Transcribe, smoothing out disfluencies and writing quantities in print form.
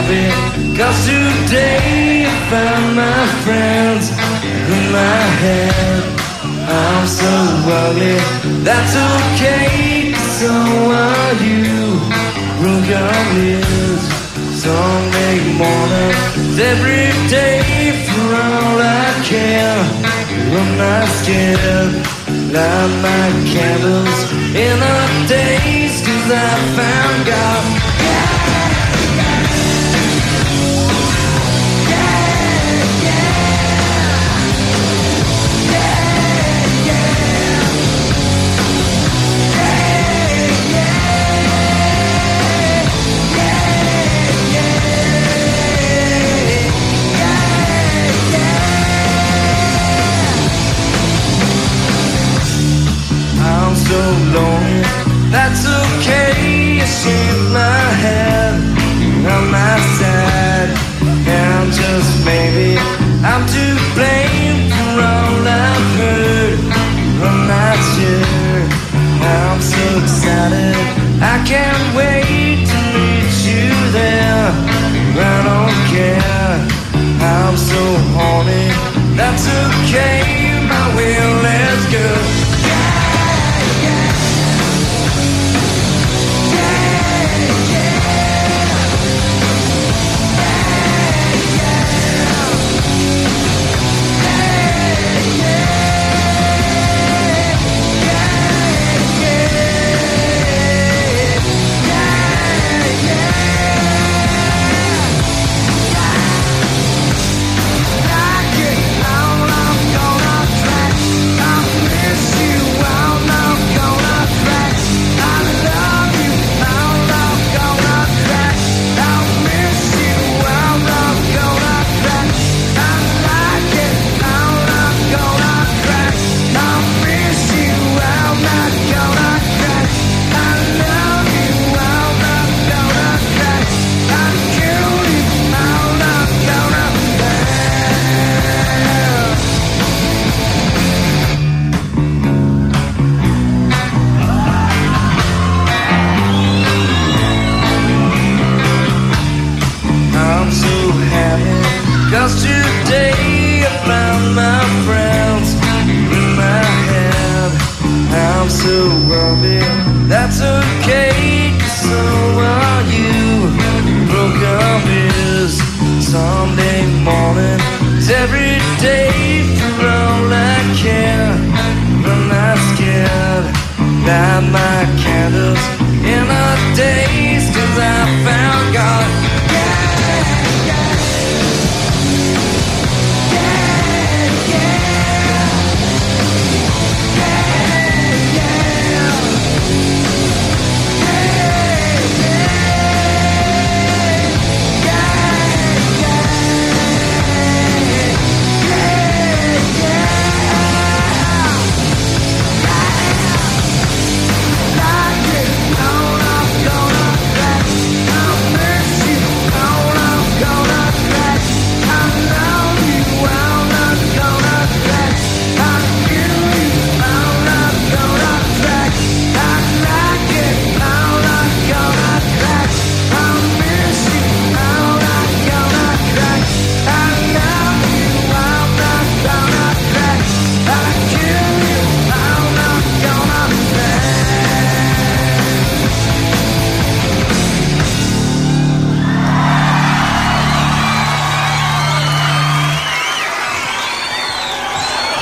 happy, 'cause today I found my friends in my head. I'm so ugly, that's okay, 'cause so are you. Broke up is Sunday morning, every day for all I care. I'm not scared, light my candles in the days, 'cause I found God. I'm so lonely, that's okay. I shake my head, I'm not sad, and just maybe I'm to blame for all I've heard. I'm not sure, I'm so excited, I can't wait to meet you there. I don't care, I'm so horny, that's okay, my will, let's go. I'm so happy, 'cause today I found my friends in my head. I'm so worthy, that's okay, 'cause so are you. Broke up is Sunday morning,